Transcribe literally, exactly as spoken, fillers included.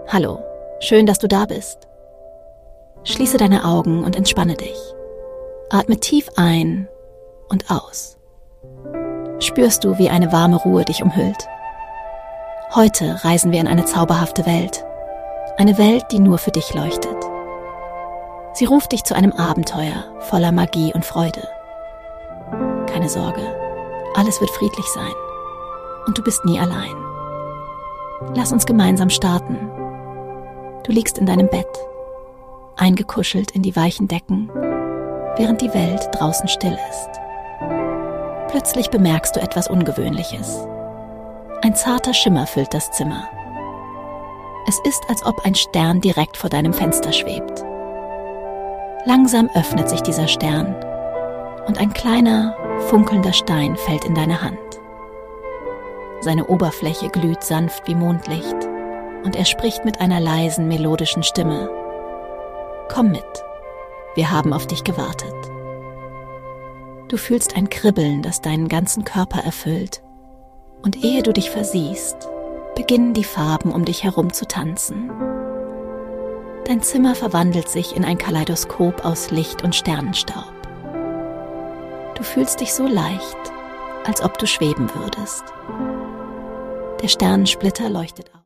Hallo, schön, dass du da bist. Schließe deine Augen und entspanne dich. Atme tief ein und aus. Spürst du, wie eine warme Ruhe dich umhüllt? Heute reisen wir in eine zauberhafte Welt. Eine Welt, die nur für dich leuchtet. Sie ruft dich zu einem Abenteuer voller Magie und Freude. Keine Sorge, alles wird friedlich sein. Und du bist nie allein. Lass uns gemeinsam starten. Du liegst in deinem Bett, eingekuschelt in die weichen Decken, während die Welt draußen still ist. Plötzlich bemerkst du etwas Ungewöhnliches. Ein zarter Schimmer füllt das Zimmer. Es ist, als ob ein Stern direkt vor deinem Fenster schwebt. Langsam öffnet sich dieser Stern und ein kleiner, funkelnder Stein fällt in deine Hand. Seine Oberfläche glüht sanft wie Mondlicht und er spricht mit einer leisen, melodischen Stimme. Komm mit, wir haben auf dich gewartet. Du fühlst ein Kribbeln, das deinen ganzen Körper erfüllt. Und ehe du dich versiehst, beginnen die Farben um dich herum zu tanzen. Dein Zimmer verwandelt sich in ein Kaleidoskop aus Licht und Sternenstaub. Du fühlst dich so leicht, als ob du schweben würdest. Der Sternensplitter leuchtet auf.